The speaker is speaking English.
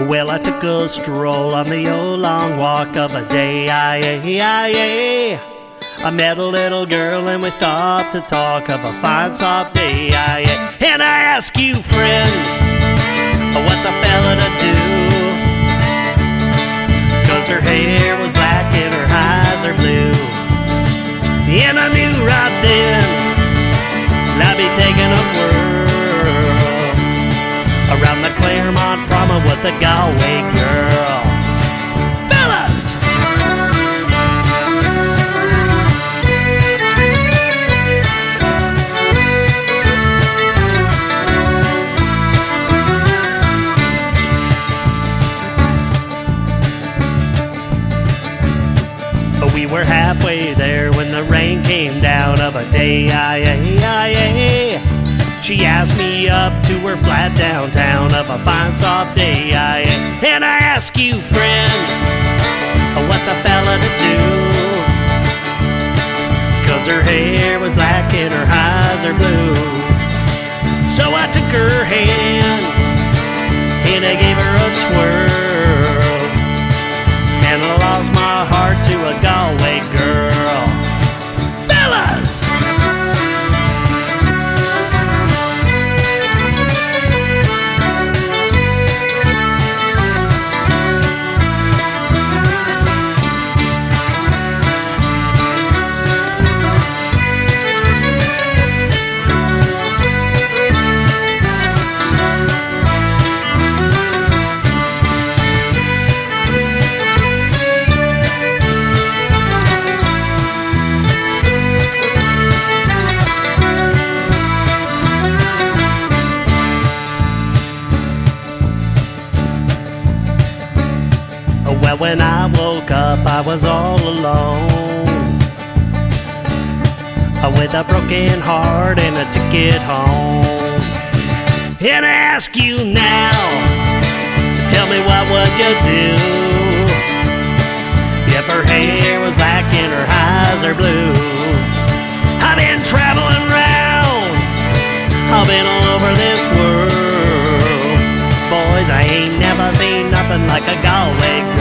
Well, I took a stroll on the old long walk of a day. I met a little girl and we stopped to talk of a fine soft day. And I asked you, friend, what's a fella to do? 'Cause her hair was black and her eyes are blue. And I knew right then I'd be taking a whirl around the Claremont Promenade with the Galway girl. Fellas! We were halfway there when the rain came down of a day. She asked me up to her flat downtown of a fine soft day. And I ask you, friend, what's a fella to do? 'Cause her hair was black and her eyes are blue. So I took her hand and I gave her a twirl, and I lost my heart to a Galway girl. Fellas! Well, when I woke up, I was all alone, with a broken heart and a ticket home. And I ask you now, tell me what would you do if her hair was black and her eyes are blue? I've been traveling round, I've been all over this world. Boys, I ain't never seen nothing like a Galway girl.